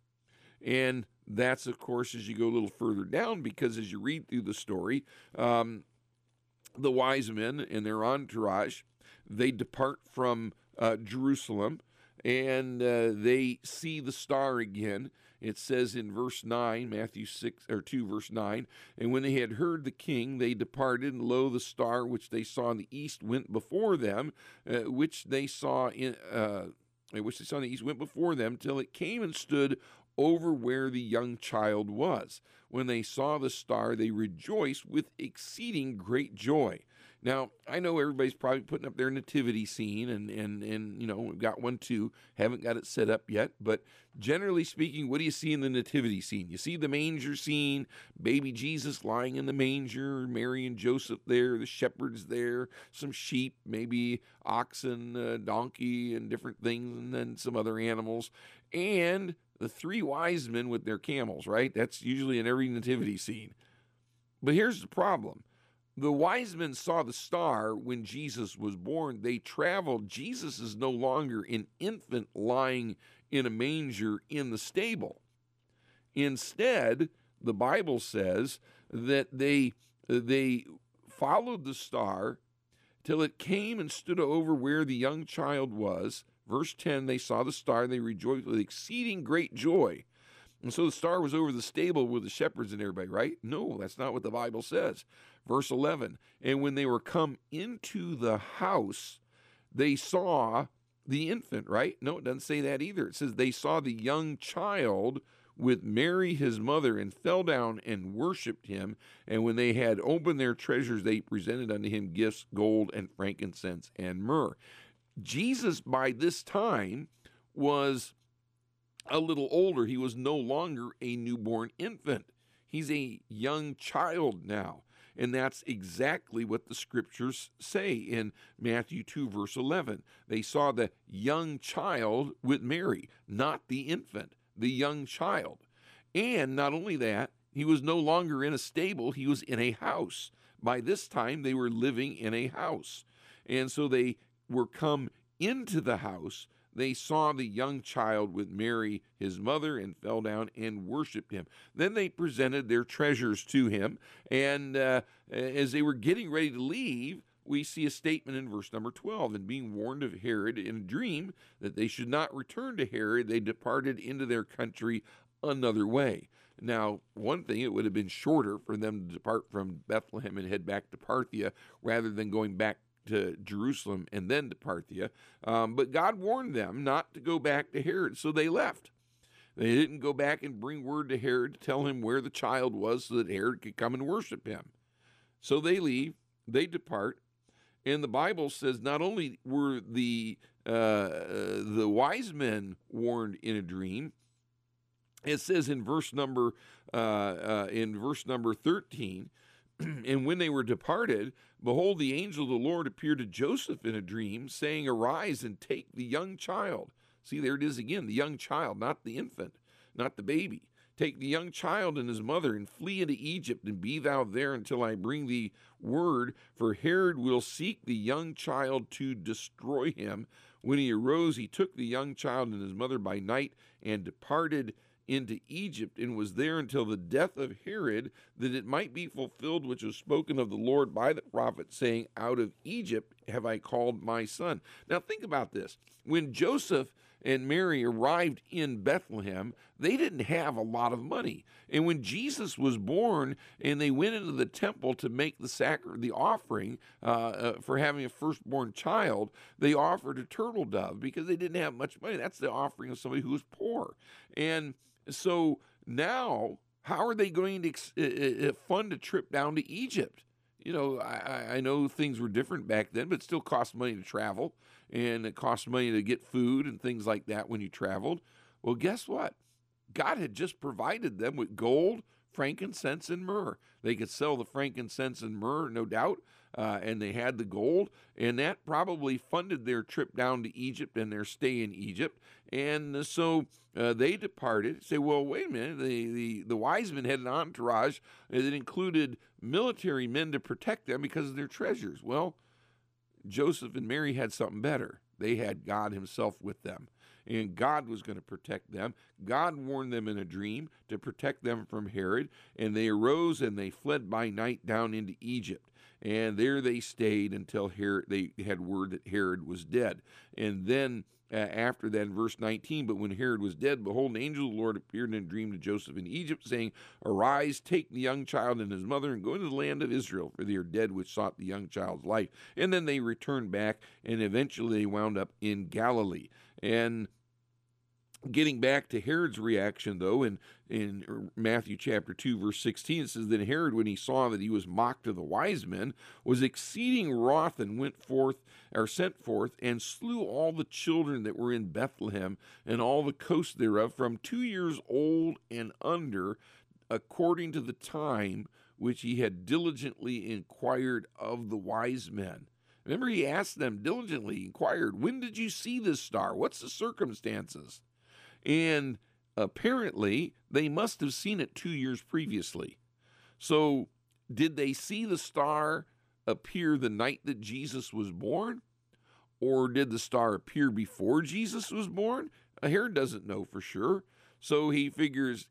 And that's, of course, as you go a little further down, because as you read through the story, um, the wise men and their entourage, they depart from uh, Jerusalem, and uh, they see the star again. It says in verse nine, Matthew six or two, verse nine, and when they had heard the king, they departed, and lo, the star which they saw in the east went before them, uh, which they saw in uh, which they saw in the east went before them, till it came and stood over where the young child was. When they saw the star, they rejoiced with exceeding great joy. Now, I know everybody's probably putting up their nativity scene, and, and, and you know, we've got one too. Haven't got it set up yet, but generally speaking, what do you see in the nativity scene? You see the manger scene, baby Jesus lying in the manger, Mary and Joseph there, the shepherds there, some sheep, maybe oxen, uh, donkey, and different things, and then some other animals, and the three wise men with their camels, right? That's usually in every nativity scene. But here's the problem. The wise men saw the star when Jesus was born. They traveled. Jesus is no longer an infant lying in a manger in the stable. Instead, the Bible says that they, they followed the star till it came and stood over where the young child was. Verse ten, they saw the star, they rejoiced with exceeding great joy. And so the star was over the stable with the shepherds and everybody, right? No, that's not what the Bible says. Verse eleven, and when they were come into the house, they saw the infant, right? No, it doesn't say that either. It says they saw the young child with Mary his mother, and fell down and worshipped him. And when they had opened their treasures, they presented unto him gifts, gold and frankincense and myrrh. Jesus, by this time, was a little older. He was no longer a newborn infant. He's a young child now. And that's exactly what the scriptures say in Matthew two, verse eleven. They saw the young child with Mary, not the infant, the young child. And not only that, he was no longer in a stable, he was in a house. By this time, they were living in a house. And so they were come into the house. They saw the young child with Mary, his mother, and fell down and worshipped him. Then they presented their treasures to him. And uh, as they were getting ready to leave, we see a statement in verse number twelve. And being warned of Herod in a dream that they should not return to Herod, they departed into their country another way. Now, one thing, it would have been shorter for them to depart from Bethlehem and head back to Parthia rather than going back to Jerusalem and then to Parthia. Um, but God warned them not to go back to Herod, so they left. They didn't go back and bring word to Herod to tell him where the child was so that Herod could come and worship him. So they leave, they depart, and the Bible says not only were the uh, the wise men warned in a dream, it says in verse number uh, uh, in verse number thirteen, and when they were departed, behold, the angel of the Lord appeared to Joseph in a dream, saying, Arise and take the young child. See, there it is again, the young child, not the infant, not the baby. Take the young child and his mother and flee into Egypt, and be thou there until I bring thee word, for Herod will seek the young child to destroy him. When he arose, he took the young child and his mother by night and departed into Egypt, and was there until the death of Herod, that it might be fulfilled which was spoken of the Lord by the prophet, saying, Out of Egypt have I called my son. Now think about this. When Joseph and Mary arrived in Bethlehem, they didn't have a lot of money. And when Jesus was born and they went into the temple to make the sacri- the offering uh, uh, for having a firstborn child, they offered a turtle dove because they didn't have much money. That's the offering of somebody who was poor. And so now, how are they going to uh, fund a trip down to Egypt? You know, I, I know things were different back then, but it still cost money to travel, and it cost money to get food and things like that when you traveled. Well, guess what? God had just provided them with gold, frankincense, and myrrh. They could sell the frankincense and myrrh, no doubt, uh, and they had the gold, and that probably funded their trip down to Egypt and their stay in Egypt. And so uh, they departed. Say, well, wait a minute. The, the, the wise men had an entourage that included military men to protect them because of their treasures. Well, Joseph and Mary had something better. They had God himself with them, and God was going to protect them. God warned them in a dream to protect them from Herod, and they arose and they fled by night down into Egypt. And there they stayed until Herod, they had word that Herod was dead. And then uh, after that, in verse nineteen, but when Herod was dead, behold, an angel of the Lord appeared in a dream to Joseph in Egypt, saying, Arise, take the young child and his mother, and go into the land of Israel, for they are dead which sought the young child's life. And then they returned back, and eventually they wound up in Galilee. And getting back to Herod's reaction, though, in, in Matthew chapter two, verse sixteen, it says, Then Herod, when he saw that he was mocked of the wise men, was exceeding wroth, and went forth, or sent forth, and slew all the children that were in Bethlehem, and all the coast thereof, from two years old and under, according to the time which he had diligently inquired of the wise men. Remember, he asked them diligently, inquired, When did you see this star? What's the circumstances? And apparently, they must have seen it two years previously. So, did they see the star appear the night that Jesus was born? Or did the star appear before Jesus was born? Herod doesn't know for sure. So, he figures,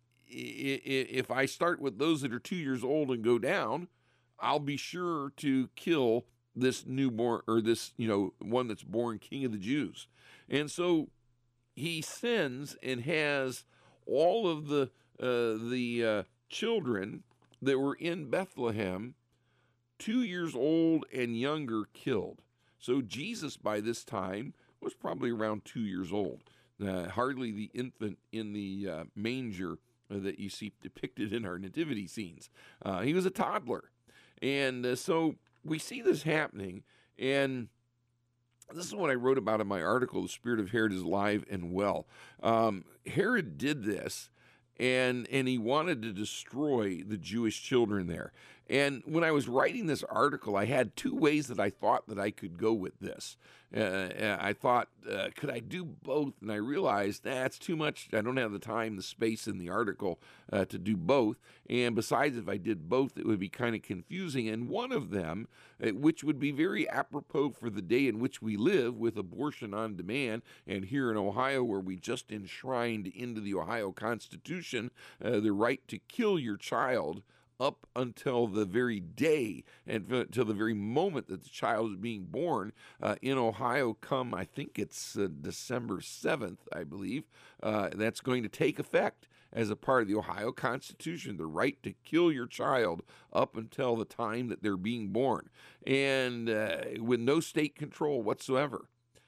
if I start with those that are two years old and go down, I'll be sure to kill this newborn, or this, you know, one that's born King of the Jews. And so, he sends and has all of the uh, the uh, children that were in Bethlehem, two years old and younger, killed. So Jesus, by this time, was probably around two years old. Uh, hardly the infant in the uh, manger uh, that you see depicted in our nativity scenes. Uh, he was a toddler. And uh, so we see this happening, and this is what I wrote about in my article, The Spirit of Herod is Alive and Well. Um, Herod did this, and, and he wanted to destroy the Jewish children there. And when I was writing this article, I had two ways that I thought that I could go with this. Uh, I thought, uh, could I do both? And I realized that's too much. I don't have the time, the space in the article uh, to do both. And besides, if I did both, it would be kind of confusing. And one of them, uh, which would be very apropos for the day in which we live, with abortion on demand, and here in Ohio, where we just enshrined into the Ohio Constitution uh, the right to kill your child up until the very day and until the very moment that the child is being born uh, in Ohio come, I think it's uh, December seventh, I believe, uh, that's going to take effect as a part of the Ohio Constitution, the right to kill your child up until the time that they're being born, and uh, with no state control whatsoever.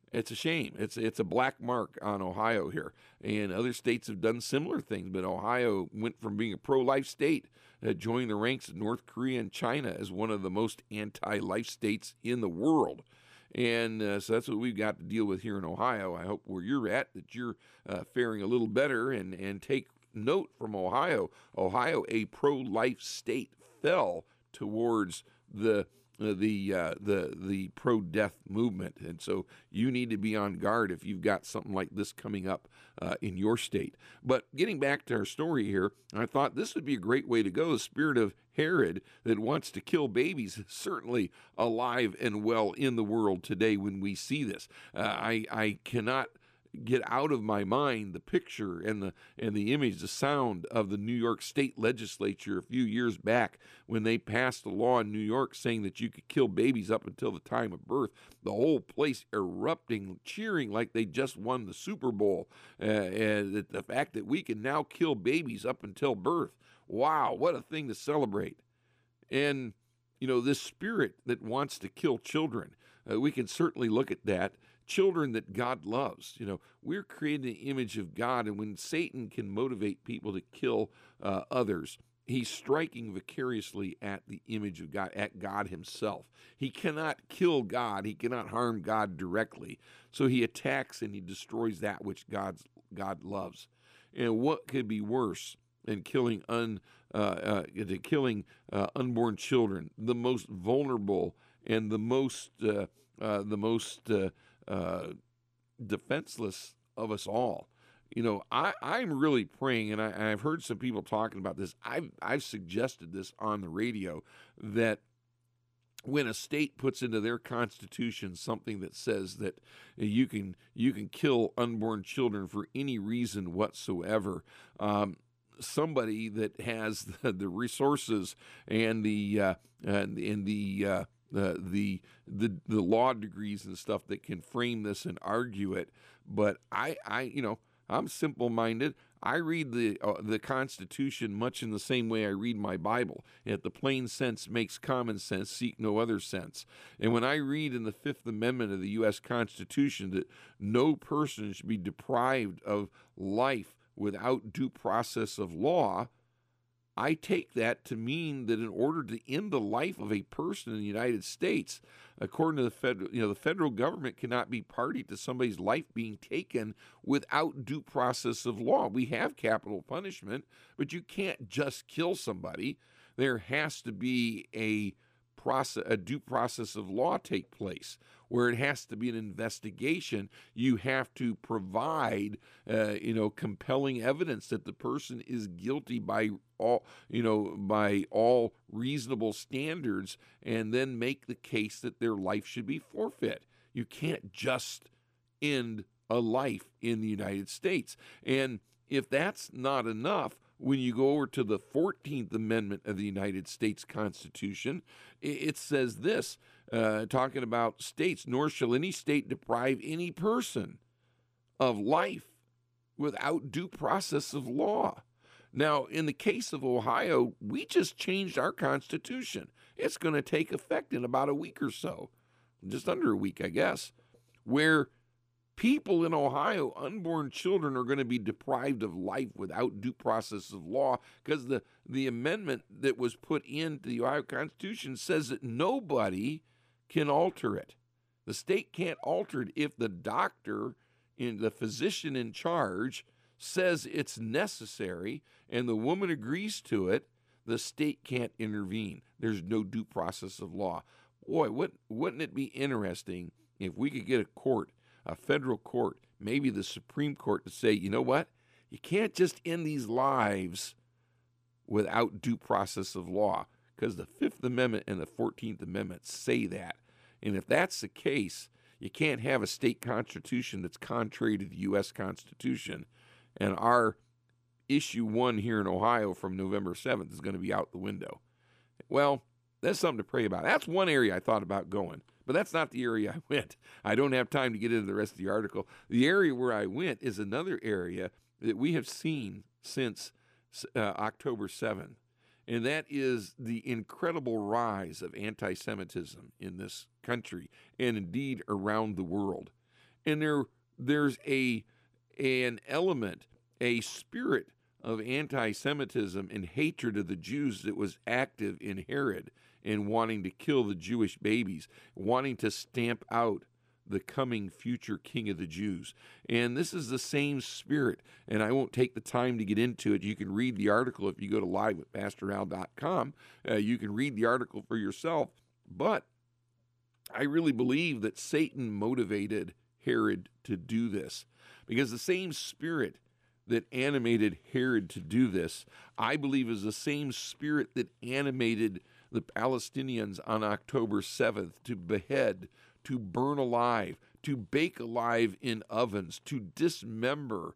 It's a shame. It's it's a black mark on Ohio here, and other states have done similar things. But Ohio went from being a pro-life state, uh, joining the ranks of North Korea and China as one of the most anti-life states in the world. And uh, so that's what we've got to deal with here in Ohio. I hope where you're at that you're uh, faring a little better, and and take note from Ohio. Ohio, a pro-life state, fell towards the Uh, the uh, the the pro-death movement, and so you need to be on guard if you've got something like this coming up uh, in your state. But getting back to our story here, I thought this would be a great way to go. The spirit of Herod that wants to kill babies is certainly alive and well in the world today when we see this. Uh, I I cannot get out of my mind the picture and the and the image, the sound of the New York State Legislature a few years back when they passed a law in New York saying that you could kill babies up until the time of birth. The whole place erupting, cheering like they just won the Super Bowl. Uh, and the fact that we can now kill babies up until birth. Wow, what a thing to celebrate. And, you know, this spirit that wants to kill children, uh, we can certainly look at that. Children that God loves. You know, we're created in the image of God, and when Satan can motivate people to kill uh, others, he's striking vicariously at the image of God, at God himself. He cannot kill God. He cannot harm God directly. So he attacks and he destroys that which God's, God loves. And what could be worse than killing un, uh, uh, than killing uh, unborn children, the most vulnerable and the most uh, uh, the most uh, Uh, defenseless of us all. You know, I, I'm really praying, and, I, and I've heard some people talking about this. I've, I've suggested this on the radio, that when a state puts into their constitution something that says that you can you can kill unborn children for any reason whatsoever, um, somebody that has the, the resources and the uh, and, and the uh, Uh, the the the law degrees and stuff that can frame this and argue it. But I, I you know, I'm simple-minded. I read the uh, the Constitution much in the same way I read my Bible. If the plain sense makes common sense, seek no other sense. And when I read in the Fifth Amendment of the U S Constitution that no person should be deprived of life without due process of law, I take that to mean that in order to end the life of a person in the United States, according to the federal, you know, the federal government cannot be party to somebody's life being taken without due process of law. We have capital punishment, but you can't just kill somebody. There has to be a process, a due process of law take place, where it has to be an investigation. You have to provide, uh, you know, compelling evidence that the person is guilty by all, you know, by all reasonable standards, and then make the case that their life should be forfeit. You can't just end a life in the United States. And if that's not enough, when you go over to the fourteenth Amendment of the United States Constitution, it says this, uh, talking about states, nor shall any state deprive any person of life without due process of law. Now, in the case of Ohio, we just changed our Constitution. It's going to take effect in about a week or so, just under a week, I guess, where people in Ohio, unborn children, are going to be deprived of life without due process of law, because the, the amendment that was put into the Ohio Constitution says that nobody can alter it. The state can't alter it if the doctor, in the physician in charge, says it's necessary and the woman agrees to it. The state can't intervene. There's no due process of law. Boy, what, wouldn't it be interesting if we could get a court, a federal court, maybe the Supreme Court, to say, you know what? You can't just end these lives without due process of law, because the Fifth Amendment and the fourteenth Amendment say that. And if that's the case, you can't have a state constitution that's contrary to the U S Constitution. And our issue one here in Ohio from November seventh is going to be out the window. Well, that's something to pray about. That's one area I thought about going. But that's not the area I went. I don't have time to get into the rest of the article. The area where I went is another area that we have seen since uh, October seventh, and that is the incredible rise of anti-Semitism in this country and indeed around the world. And there there's a an element, a spirit of anti-Semitism and hatred of the Jews that was active in Herod in wanting to kill the Jewish babies, wanting to stamp out the coming future king of the Jews. And this is the same spirit, and I won't take the time to get into it. You can read the article if you go to live with pastor al dot com. Uh, you can read the article for yourself. But I really believe that Satan motivated Herod to do this, because the same spirit that animated Herod to do this, I believe, is the same spirit that animated the Palestinians on October seventh to behead, to burn alive, to bake alive in ovens, to dismember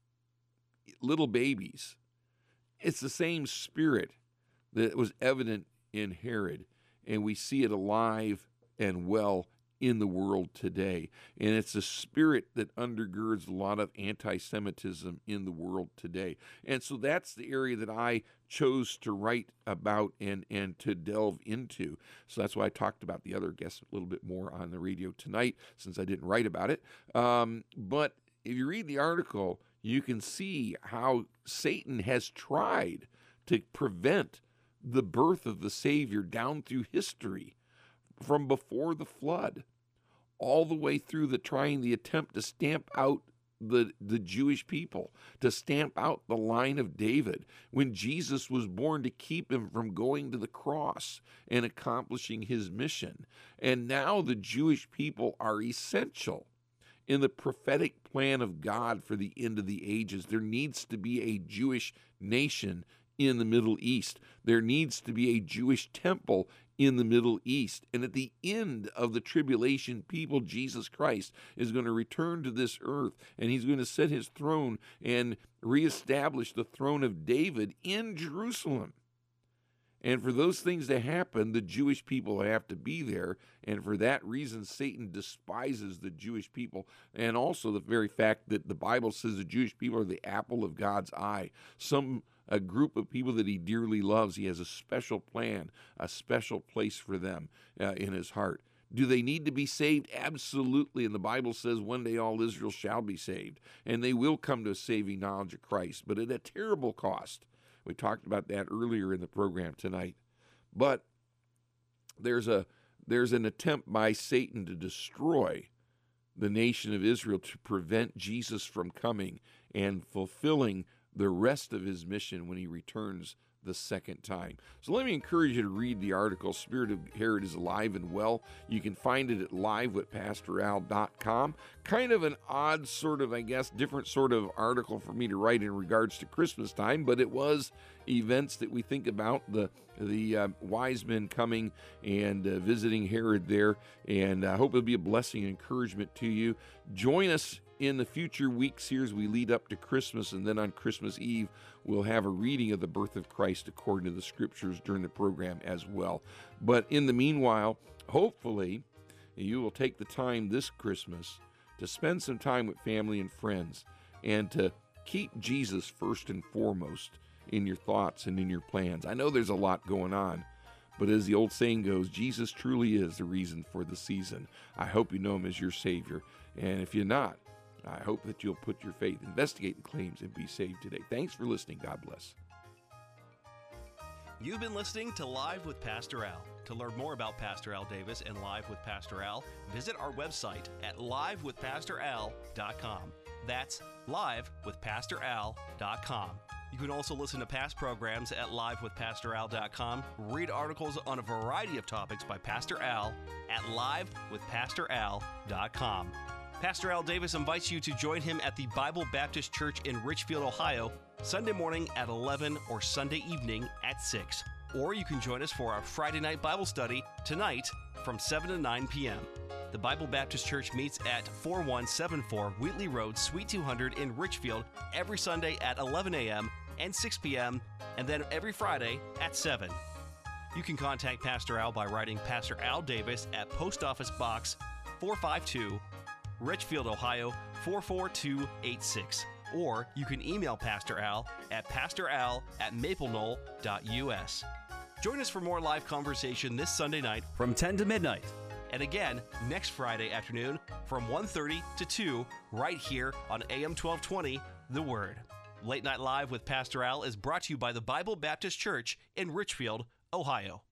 little babies. It's the same spirit that was evident in Herod, and we see it alive and well in the world today. And it's a spirit that undergirds a lot of anti-Semitism in the world today. And so that's the area that I chose to write about and, and to delve into. So that's why I talked about the other guests a little bit more on the radio tonight, since I didn't write about it. Um, but if you read the article, you can see how Satan has tried to prevent the birth of the Savior down through history, from before the flood, all the way through the trying the attempt to stamp out the, the Jewish people, to stamp out the line of David when Jesus was born, to keep him from going to the cross and accomplishing his mission. And now the Jewish people are essential in the prophetic plan of God for the end of the ages. There needs to be a Jewish nation in the Middle East. There needs to be a Jewish temple in the Middle East. And at the end of the tribulation people, Jesus Christ is going to return to this earth, and he's going to set his throne and reestablish the throne of David in Jerusalem. And for those things to happen, the Jewish people have to be there. And for that reason, Satan despises the Jewish people. And also the very fact that the Bible says the Jewish people are the apple of God's eye. Some a group of people that he dearly loves. He has a special plan, a special place for them uh, in his heart. Do they need to be saved? Absolutely. And the Bible says one day all Israel shall be saved. And they will come to a saving knowledge of Christ, but at a terrible cost. We talked about that earlier in the program tonight. But there's a there's an attempt by Satan to destroy the nation of Israel, to prevent Jesus from coming and fulfilling the rest of his mission when he returns the second time. So let me encourage you to read the article, Spirit of Herod is Alive and Well. You can find it at live with pastor al dot com. Kind of an odd sort of, I guess, different sort of article for me to write in regards to Christmas time, but it was events that we think about, the the uh, wise men coming and uh, visiting Herod there, and I hope it'll be a blessing and encouragement to you. Join us in the future weeks here as we lead up to Christmas, and then on Christmas Eve, we'll have a reading of the birth of Christ according to the Scriptures during the program as well. But in the meanwhile, hopefully, you will take the time this Christmas to spend some time with family and friends, and to keep Jesus first and foremost in your thoughts and in your plans. I know there's a lot going on, but as the old saying goes, Jesus truly is the reason for the season. I hope you know him as your Savior, and if you're not, I hope that you'll put your faith, investigate the claims, and be saved today. Thanks for listening. God bless. You've been listening to Live with Pastor Al. To learn more about Pastor Al Davis and Live with Pastor Al, visit our website at live with pastor al dot com. That's live with pastor al dot com. You can also listen to past programs at live with pastor al dot com, read articles on a variety of topics by Pastor Al at live with pastor al dot com. Pastor Al Davis invites you to join him at the Bible Baptist Church in Richfield, Ohio, Sunday morning at eleven or Sunday evening at six. Or you can join us for our Friday night Bible study tonight from seven to nine p.m. The Bible Baptist Church meets at forty-one seventy-four Wheatley Road, Suite two hundred in Richfield every Sunday at eleven a.m. and six p.m., and then every Friday at seven. You can contact Pastor Al by writing Pastor Al Davis at Post Office Box four five two, Richfield, Ohio four four two eight six. Or you can email Pastor Al at pastoral at maple knoll dot u s. Join us for more live conversation this Sunday night from ten to midnight and again next Friday afternoon from one thirty to two right here on A M twelve twenty, The Word. Late Night Live with Pastor Al is brought to you by the Bible Baptist Church in Richfield, Ohio.